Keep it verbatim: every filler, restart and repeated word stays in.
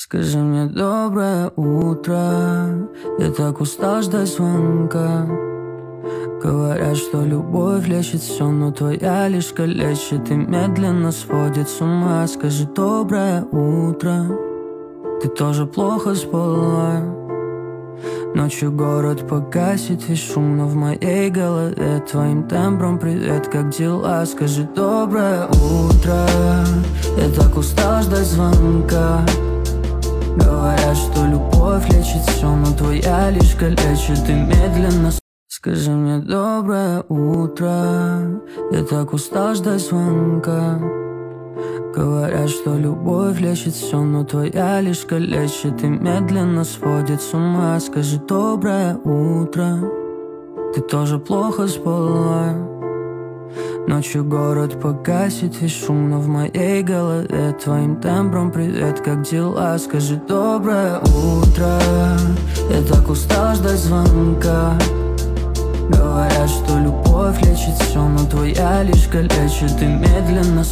Скажи мне доброе утро, я так устал ждать звонка. Говорят, что любовь лечит все, но твоя лишь калечит и медленно сводит с ума. Скажи доброе утро, ты тоже плохо спала. Ночью город погасит весь шум, но в моей голове твоим тембром привет, как дела? Скажи доброе утро, я так устал ждать звонка. Говорят, что любовь лечит все, но твоя лишь калечит и медленно. Скажи мне доброе утро, я так устал ждать звонка. Говорят, что любовь лечит все, но твоя лишь калечит и медленно сводит с ума. Скажи доброе утро, ты тоже плохо спала. Ночью город погасит весь шум, но в моей голове твоим тембром привет, как дела? Скажи доброе утро, я так устал ждать звонка. Говорят, что любовь лечит все, но твоя лишь калечит и медленно.